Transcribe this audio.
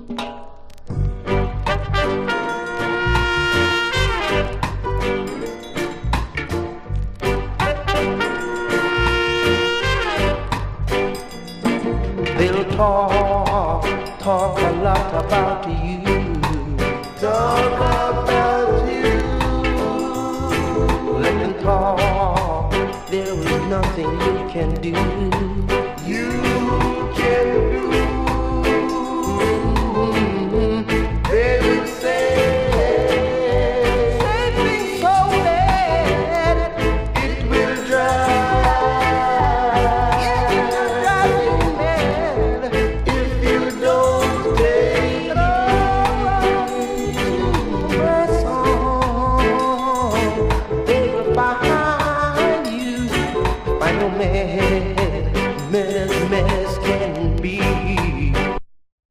They'll talk a lot about you. Talk about you. Let them talk, there is nothing you can do.